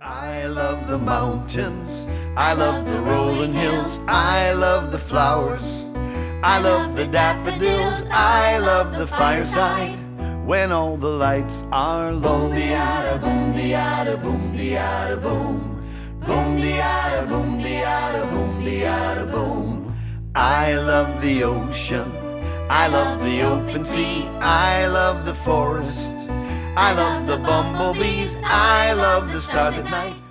I love the mountains, I love the rolling hills, I love the flowers, I love the daffodils, I love the fireside when all the lights are low. Boom-de-yada, boom-de-yada, boom-de-yada, boom. Boom-de-yada, boom-de-yada, boom-de-yada, boom. I love the ocean, I love the open sea, I love the forest, I love the bumblebees, I love the stars at night.